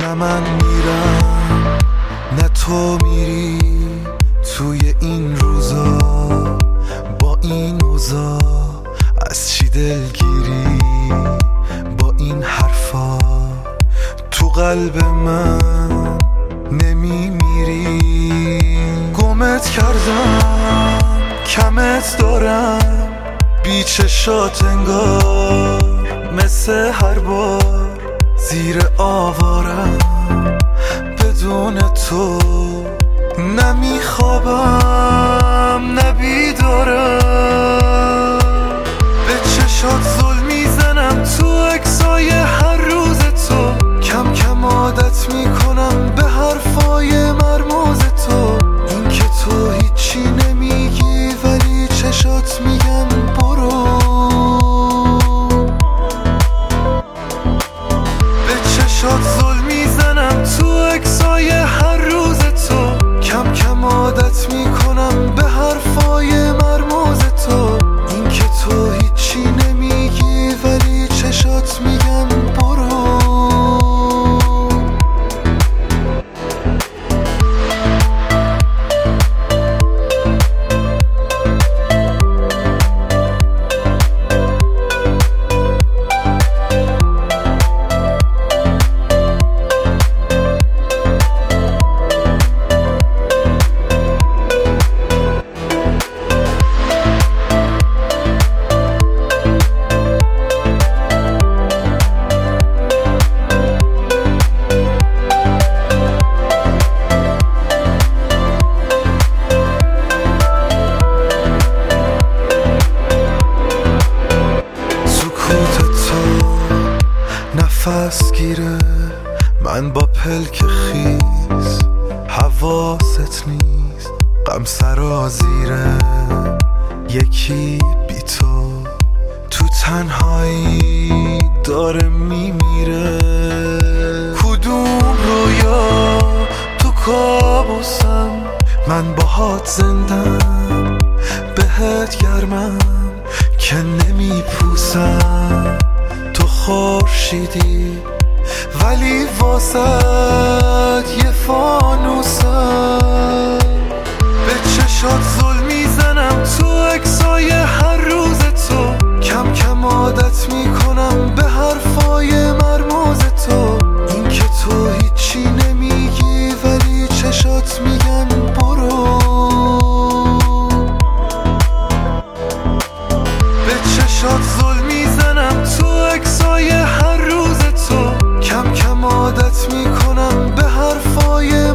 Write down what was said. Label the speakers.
Speaker 1: نه من میرم نه تو میری توی این روزا، با این اوضاع از چی دلگیری؟ با این حرفا تو قلب من نمیمیری. گمت کردم کمت دارم بی چشات انگار، مثل هر بار زیر آوارم بدون تو. نمیخوابم نبیدارم، به چشات ظلم میزنم تو اکسای هر روز تو. کم کم عادت میکنم به حرفای مرموز تو. این که تو هیچی نمیگی ولی چشات میگن برو. به چشات ظلم میزنم تو اکسای هر روز تو. کم کم عادت میکنم به حرفای مرموز تو. این که تو هیچی نمیگی ولی چشات میگن برو. نفس گیره من با پلک خیز، حواست نیست غم سرازیره. یکی بی تو تنهایی داره میمیره. کدوم رویا تو کابوسم، من باهات زندم بهت گرمم که نمیپوسم. تو خورشیدی ولی واسد یه فانوسم. به چشات ظلم میزنم تو اکسای هر روز تو. کم کم عادت میکنم به حرفای مرموز تو. این که تو هیچی نمیگی ولی چشات میگن برو. به چشات ظلم میزنم تو اکسای هر روز تو. کم کم عادت میکنم به حرفای